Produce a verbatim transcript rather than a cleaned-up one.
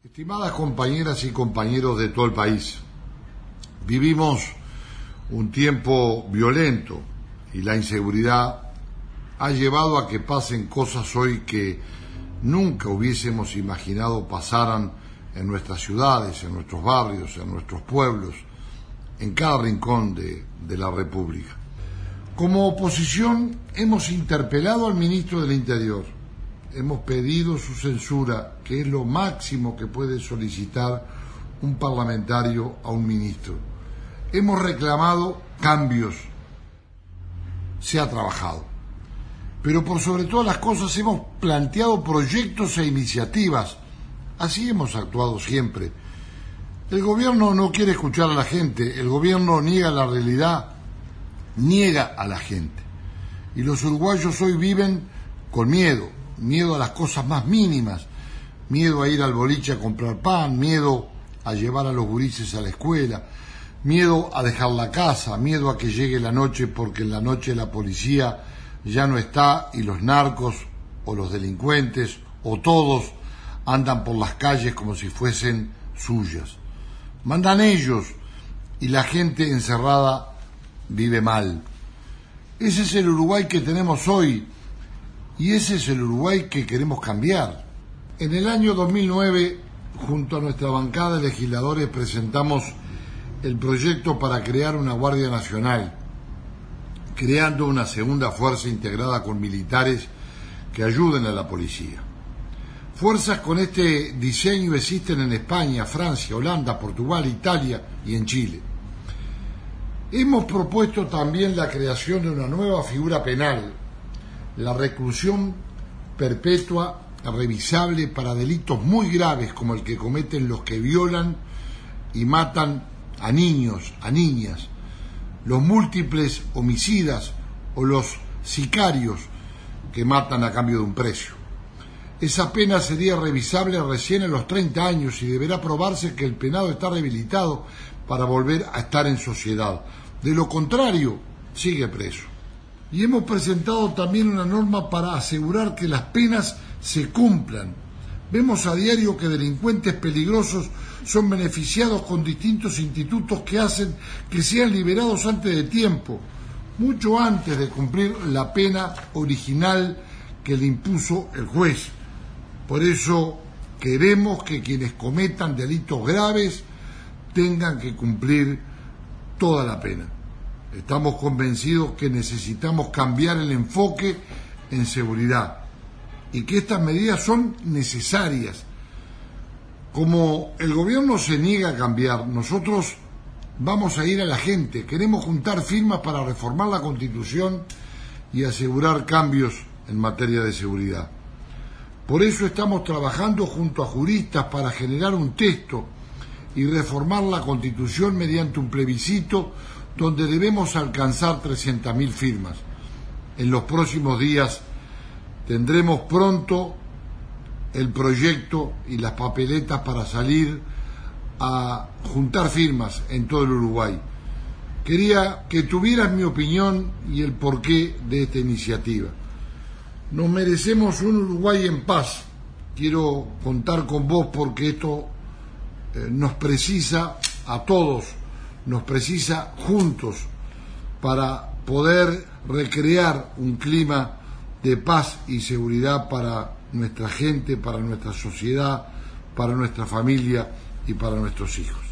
Estimadas compañeras y compañeros de todo el país, vivimos un tiempo violento y la inseguridad ha llevado a que pasen cosas hoy que nunca hubiésemos imaginado pasaran en nuestras ciudades, en nuestros barrios, en nuestros pueblos, en cada rincón de, de la República. Como oposición hemos interpelado al ministro del Interior. Hemos pedido su censura, que es lo máximo que puede solicitar un parlamentario a un ministro. Hemos reclamado cambios. Se ha trabajado. Pero por sobre todas las cosas hemos planteado proyectos e iniciativas. Así hemos actuado siempre. El gobierno no quiere escuchar a la gente. El gobierno niega la realidad, niega a la gente. Y los uruguayos hoy viven con miedo. Miedo a las cosas más mínimas, miedo a ir al boliche a comprar pan, miedo a llevar a los gurises a la escuela, miedo a dejar la casa, miedo a que llegue la noche porque en la noche la policía ya no está y los narcos o los delincuentes o todos andan por las calles como si fuesen suyas. Mandan ellos y la gente encerrada vive mal. Ese es el Uruguay que tenemos hoy. Y ese es el Uruguay que queremos cambiar. En el año dos mil nueve, junto a nuestra bancada de legisladores, presentamos el proyecto para crear una Guardia Nacional, creando una segunda fuerza integrada con militares que ayuden a la policía. Fuerzas con este diseño existen en España, Francia, Holanda, Portugal, Italia y en Chile. Hemos propuesto también la creación de una nueva figura penal, la reclusión perpetua revisable para delitos muy graves como el que cometen los que violan y matan a niños, a niñas, los múltiples homicidas o los sicarios que matan a cambio de un precio. Esa pena sería revisable recién a los treinta años y deberá probarse que el penado está rehabilitado para volver a estar en sociedad. De lo contrario, sigue preso. Y hemos presentado también una norma para asegurar que las penas se cumplan. Vemos a diario que delincuentes peligrosos son beneficiados con distintos institutos que hacen que sean liberados antes de tiempo, mucho antes de cumplir la pena original que le impuso el juez. Por eso queremos que quienes cometan delitos graves tengan que cumplir toda la pena. Estamos convencidos que necesitamos cambiar el enfoque en seguridad y que estas medidas son necesarias. Como el gobierno se niega a cambiar, nosotros vamos a ir a la gente. Queremos juntar firmas para reformar la Constitución y asegurar cambios en materia de seguridad. Por eso estamos trabajando junto a juristas para generar un texto y reformar la Constitución mediante un plebiscito donde debemos alcanzar trescientas mil firmas. En los próximos días tendremos pronto el proyecto y las papeletas para salir a juntar firmas en todo el Uruguay. Quería que tuvieras mi opinión y el porqué de esta iniciativa. Nos merecemos un Uruguay en paz. Quiero contar con vos porque esto eh, nos precisa a todos. Nos precisa juntos para poder recrear un clima de paz y seguridad para nuestra gente, para nuestra sociedad, para nuestra familia y para nuestros hijos.